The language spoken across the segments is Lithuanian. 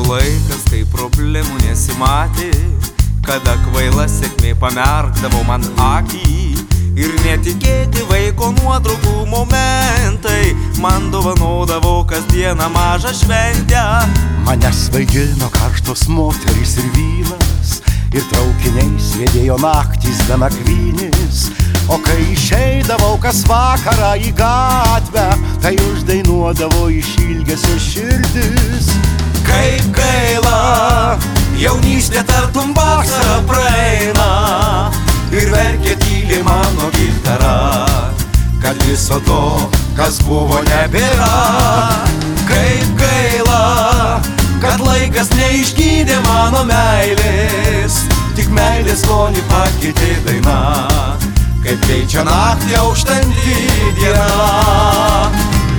laikas, kai problemų nesimatė, kada kvaila sėkmė pamerkdavo man akį. Ir netikėti vaiko nuotraukų momentai man dovanodavo kasdieną mažą šventę. Mane svaigino karštos moterys ir vynas, ir traukiniais riedėjo naktys be nakvynės. O kai išeidavau kas vakarą į gatvę, tai uždainuodavo iš ilgesio širdis. Kaip gaila, jaunystė tartum vasarą praeina, ir verkia tyli mano gitara, kad viso to, kas buvo, nebėra. Kaip gaila, kad laikas neišgydė mano meilės, tik meilės skonį pakeitė daina, kaip keičia naktį auštanti diena.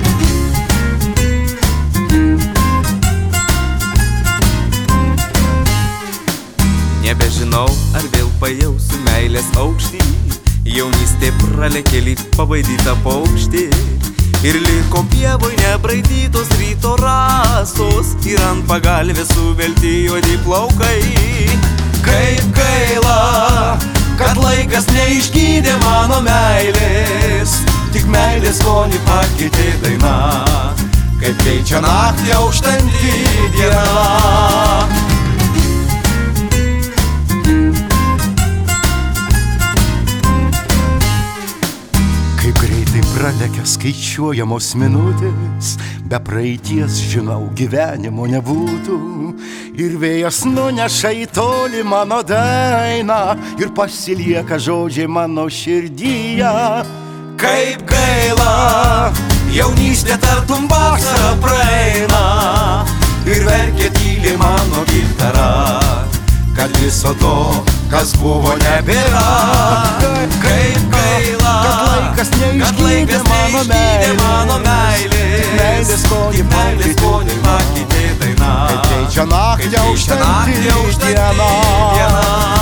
Nebežinau, ar vėl pajausiu meilės aukštį, jaunystė pralekė lyg pabaidyta paukštė, ir liko pievoj nebraidytos ryto rasos, ir ant pagalvės suvelti juodi plaukai. Kaip gaila, kad laikas neišgydė mano meilės, tik meilės skonį pakeitė daina, kaip keičia naktį auštanti diena. Kaip greitai pralekia skaičiuojamos minutės, be praeities, žinau, gyvenimo nebūtų. Ir vėjas nuneša į tolį mano dainą, ir pasilieka žodžiai mano širdyje. Kaip gaila, jaunystė tartum vasarą praeina, ir verkia tyli mano gitara, kad viso to, kas buvo, nebėra. Kaip gaila, kad laikas neišgydė mano meilės, meilės skonį pakeitė daina, kaip keičia naktį auštanti diena.